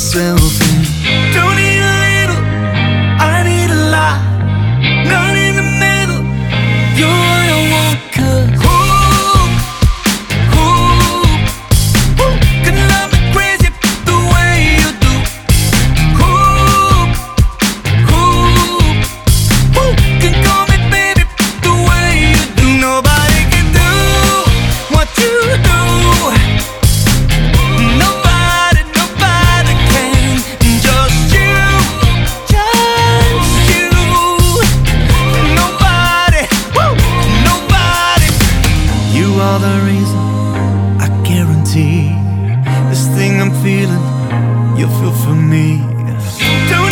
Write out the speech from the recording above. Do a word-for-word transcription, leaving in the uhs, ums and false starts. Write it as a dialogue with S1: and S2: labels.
S1: myself in. Don't need a little, I need a lot. Not in the middle, you're what I want. Cause ooh, ooh, ooh, can love me crazy the way you do. Ooh, ooh, ooh, can call me baby the way you do. Nobody can do what you do. Nobody, nobody can. Just you, just you. Nobody, woo, nobody. You are the reason, I guarantee. This thing I'm feeling, you feel for me. Don't